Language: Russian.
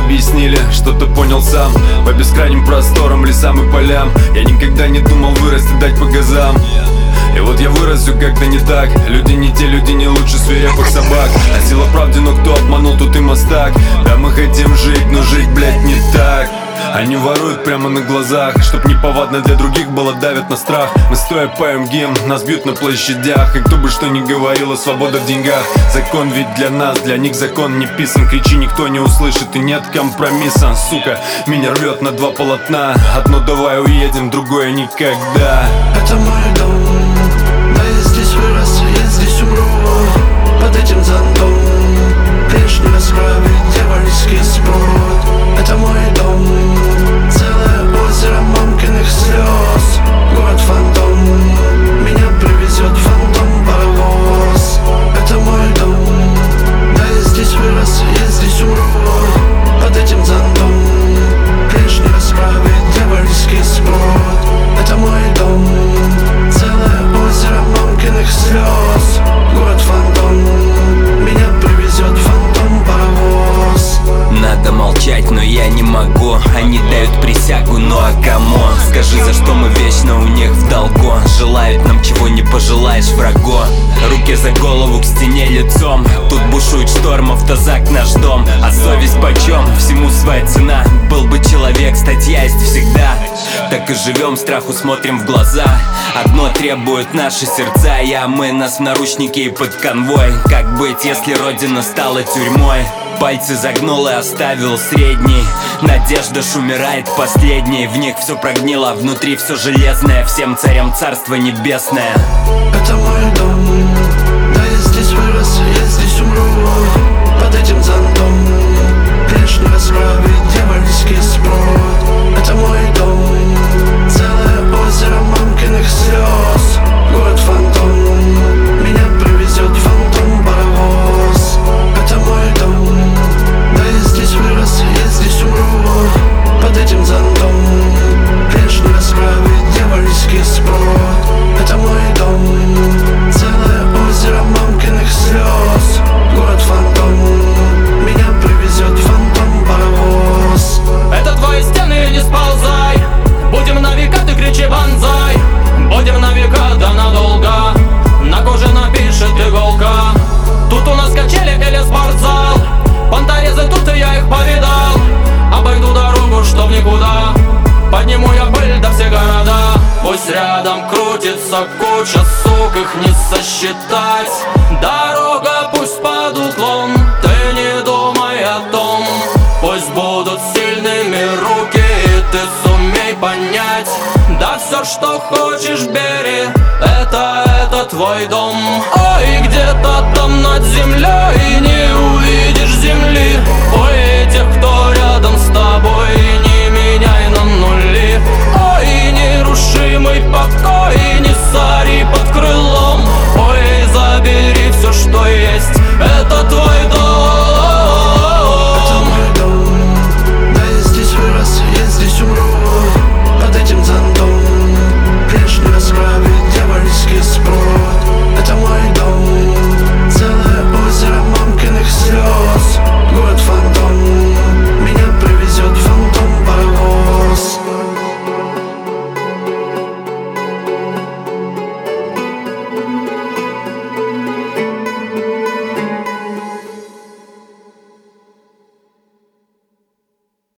объяснили, что ты понял сам. По бескрайним просторам, лесам и полям я никогда не думал вырасти, дать по газам. И вот я вырос, все как-то не так. Люди не те, люди не лучше свирепых собак. А сила в правде, но кто обманул, тут и мастак. Да мы хотим жить, но жить, блядь, не так. Они воруют прямо на глазах, чтоб неповадно для других было, давят на страх. Мы стоя поем гимн, нас бьют на площадях. И кто бы что ни говорил, свобода в деньгах. Закон ведь для нас, для них закон не писан. Кричи, никто не услышит и нет компромисса. Сука, меня рвет на два полотна. Одно давай уедем, другое никогда. Это мой дом, да я здесь вырос, я здесь умру. Под этим зонтом лишь не расправить дьявольский спрут. Это мой дом, целое озеро мамкиных слез. Город-фантом, меня привезет фантом-паровоз. Это мой дом, да я здесь вырос, я здесь умру. Под этим зонтом лишь не расправить дьявольский спрут. Это мой дом, целое озеро мамкиных слез. Город-фантом, меня привезет фантом-паровоз. Надо молчать, но я не могу. Они дают присягу, ну а камон, скажи, за что мы вечно у них в долгу. Желают нам, чего не пожелаешь врагу. Руки за голову, к стене лицом. Тут бушует шторм, автозак наш дом. А совесть почем? Всему своя цена. Был бы человек, статья есть всегда. Так и живем, страху смотрим в глаза. Одно требует наши сердца. Мы нас в наручники и под конвой. Как быть, если родина стала тюрьмой? Пальцы загнул и оставил средний. Надежда ж умирает последней. В них все прогнило, внутри все железное. Всем царям царство небесное. Это мой дом, да я здесь вырос, я здесь умру. Под этим зонтом лишь не расправить дьявольский спрут. Это мой дом, целое озеро мамкиных слез. Город-фантом, меня привезет фантом-паровоз. Это мой дом, да я здесь вырос, я здесь умру. Под этим зонтом лишь не расправить дьявольский спрут. Это мой дом, целое озеро мамкиных слез. Город-фантом, меня привезет фантом-паровоз. Это твои стены, не сползай. Будем на века, ты кричи банзай. Будем на века, да надолго. На коже напишет иголка. Тут у нас качели или спортзал. Понторезы тут и я их повидал. Обойду дорогу, чтоб никуда. Подниму я пыль до все города. Пусть рядом крутится куча сук, их не сосчитать. Дорога пусть под уклон, ты не думай о том. Пусть будут сильными руки, и ты сумей понять. Да все, что хочешь, бери, это твой дом. Ой, где-то там над землей не увидишь земли. Ой,